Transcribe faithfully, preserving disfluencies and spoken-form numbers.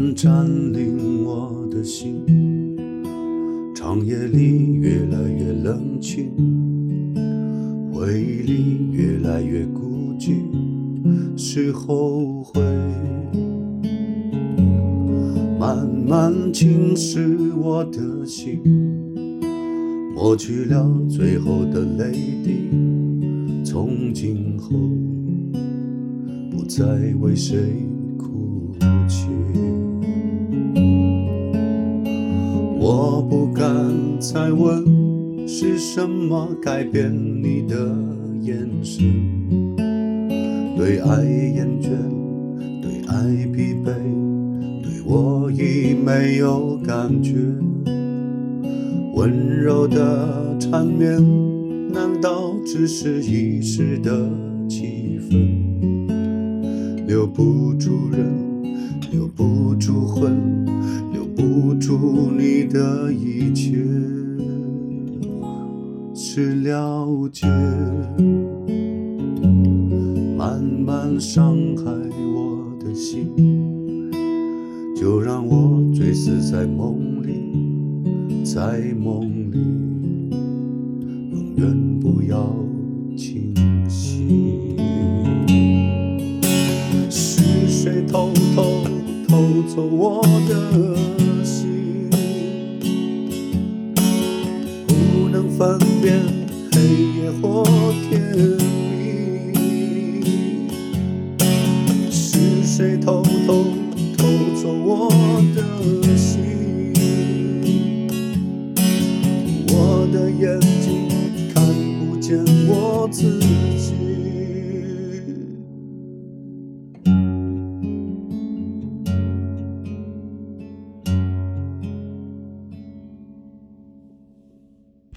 慢占领我的心，长夜里越来越冷清，回忆里越来越孤寂，是后悔慢慢侵蚀我的心，抹去了最后的泪滴，从今后不再为谁哭泣。我不敢再问是什么改变你的眼神，对爱厌倦，对爱疲惫，对我已没有感觉。温柔的缠绵难道只是一时的气氛，留不住人，留不住魂，留不住你的一切，是了解慢慢伤害我的心，就让我醉死在梦里，在梦里永远不要清醒。是谁偷偷偷走我的心，不能分辨黑夜或天